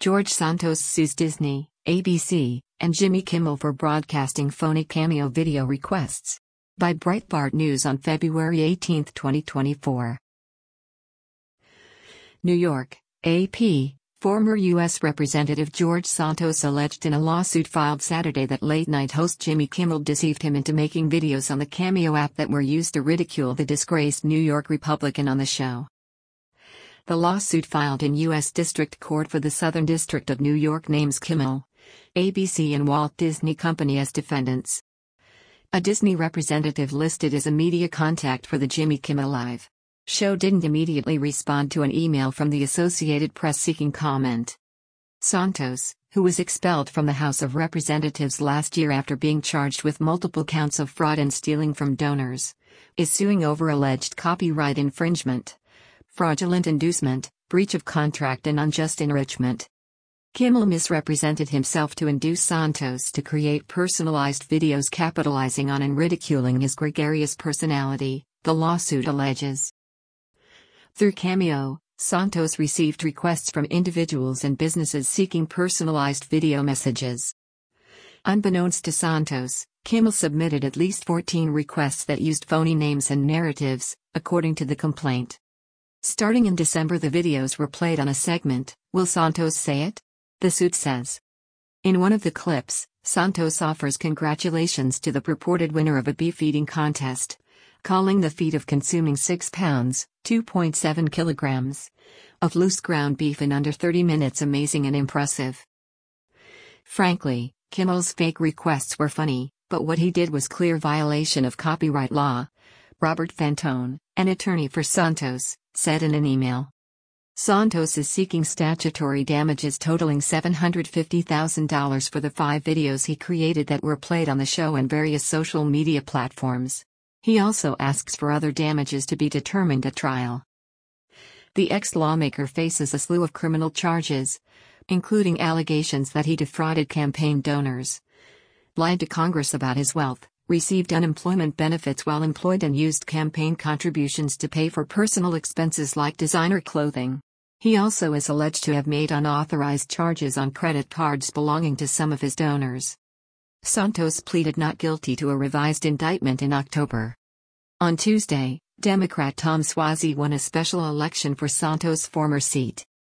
George Santos sues Disney, ABC, and Jimmy Kimmel for broadcasting phony Cameo video requests. By Breitbart News on February 18, 2024. New York, AP. Former U.S. Representative George Santos alleged in a lawsuit filed Saturday that late-night host Jimmy Kimmel deceived him into making videos on the Cameo app that were used to ridicule the disgraced New York Republican on the show. The lawsuit filed in U.S. District Court for the Southern District of New York names Kimmel, ABC and Walt Disney Company as defendants. A Disney representative listed as a media contact for the Jimmy Kimmel Live show didn't immediately respond to an email from the Associated Press seeking comment. Santos, who was expelled from the House of Representatives last year after being charged with multiple counts of fraud and stealing from donors, is suing over alleged copyright infringement, fraudulent inducement, breach of contract and unjust enrichment. Kimmel misrepresented himself to induce Santos to create personalized videos capitalizing on and ridiculing his gregarious personality, the lawsuit alleges. Through Cameo, Santos received requests from individuals and businesses seeking personalized video messages. Unbeknownst to Santos, Kimmel submitted at least 14 requests that used phony names and narratives, according to the complaint. Starting in December, the videos were played on a segment, Will Santos Say It? The suit says. In one of the clips, Santos offers congratulations to the purported winner of a beef eating contest, calling the feat of consuming 6 pounds, 2.7 kilograms, of loose ground beef in under 30 minutes amazing and impressive. Frankly, Kimmel's fake requests were funny, but what he did was clear violation of copyright law, Robert Fantone, an attorney for Santos, said in an email. Santos is seeking statutory damages totaling $750,000 for the 5 videos he created that were played on the show and various social media platforms. He also asks for other damages to be determined at trial. The ex-lawmaker faces a slew of criminal charges, including allegations that he defrauded campaign donors, lied to Congress about his wealth, received unemployment benefits while employed and used campaign contributions to pay for personal expenses like designer clothing. He also is alleged to have made unauthorized charges on credit cards belonging to some of his donors. Santos pleaded not guilty to a revised indictment in October. On Tuesday, Democrat Tom Suozzi won a special election for Santos' former seat.